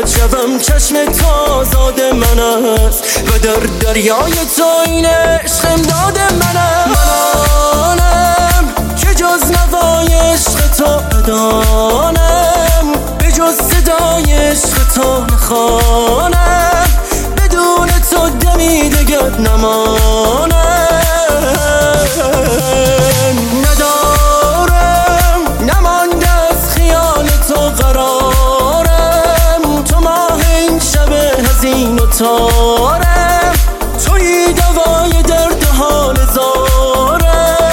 شبم چشم تو آزاد من است و در دریای تو این عشق امداد من است. منم که جز نوای عشق تو ندانم، به جز صدای عشق تو نخوانم، بدون تو دمی دگر نمانم. ندارم نمانده از خیال تو قرارم، تو ماه این شب حزین و تارم، توی دوای درد و حال زارم.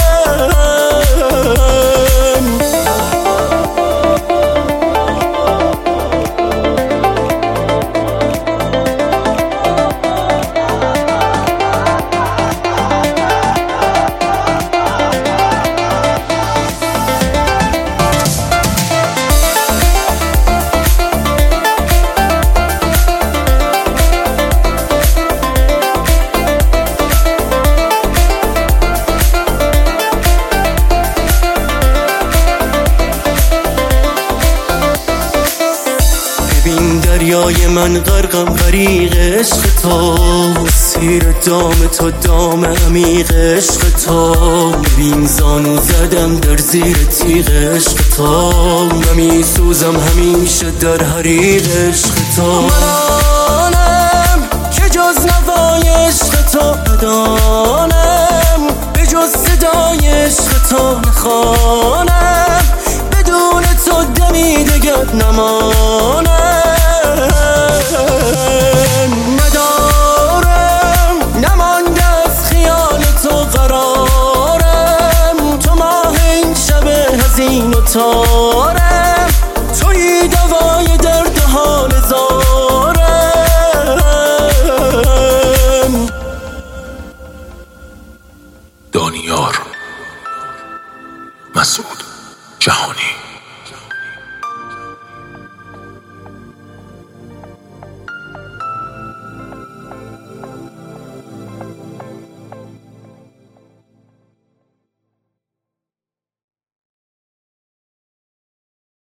ببین دریای من غرقم غریق عشق تو، سیر دام تو دام عمیق عشق تو. ببین زانو زدم در زیر تیغ عشق تو، نمی سوزم همیشه در حریق عشق تو. منم که جز نوای عشق تو ندانم، به جز صدای عشق تو نخوانم، بدون تو دمی دگر نمانم.